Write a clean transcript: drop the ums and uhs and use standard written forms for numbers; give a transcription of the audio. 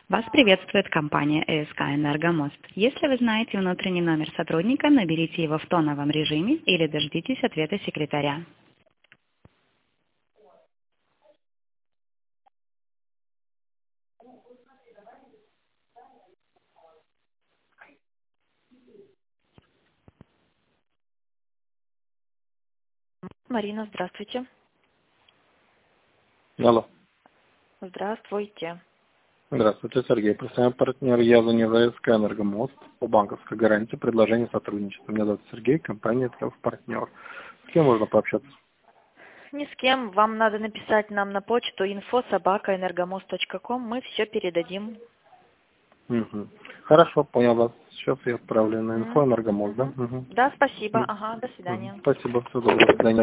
Вас приветствует компания ЭСК «Энергомост». Если вы знаете внутренний номер сотрудника, наберите его в тоновом режиме или дождитесь ответа секретаря. Марина, здравствуйте. Алло. Здравствуйте. Здравствуйте, Сергей. Представляем партнер. Я за СК «Энергомост» по банковской гарантии предложение сотрудничества. Меня зовут Сергей, компания «ТКФ Партнер». С кем можно пообщаться? Ни с кем. Вам надо написать нам на почту info@energomos.com. Мы все передадим. Угу. Хорошо, понял вас. Сейчас я отправлю на инфо Мгм. «Энергомост», да? Мгм. Угу. Да, спасибо. Ага, до свидания. Спасибо, всего доброго. До свидания.